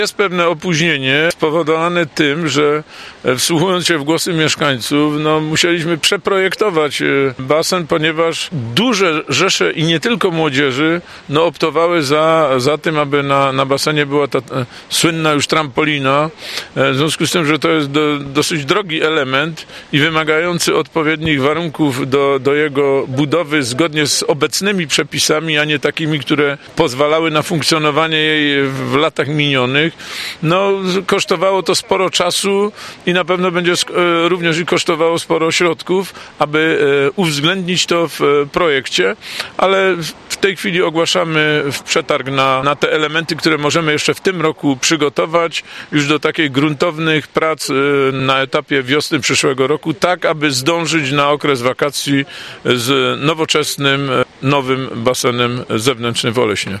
Jest pewne opóźnienie spowodowane tym, że wsłuchując się w głosy mieszkańców, musieliśmy przeprojektować basen, ponieważ duże rzesze i nie tylko młodzieży optowały za tym, aby na basenie była ta słynna już trampolina. W związku z tym, że to jest dosyć drogi element i wymagający odpowiednich warunków do jego budowy zgodnie z obecnymi przepisami, a nie takimi, które pozwalały na funkcjonowanie jej w latach minionych. Kosztowało to sporo czasu i na pewno będzie również i kosztowało sporo środków, aby uwzględnić to w projekcie, ale w tej chwili ogłaszamy przetarg na te elementy, które możemy jeszcze w tym roku przygotować już do takich gruntownych prac na etapie wiosny przyszłego roku, tak aby zdążyć na okres wakacji z nowoczesnym, nowym basenem zewnętrznym w Oleśnie.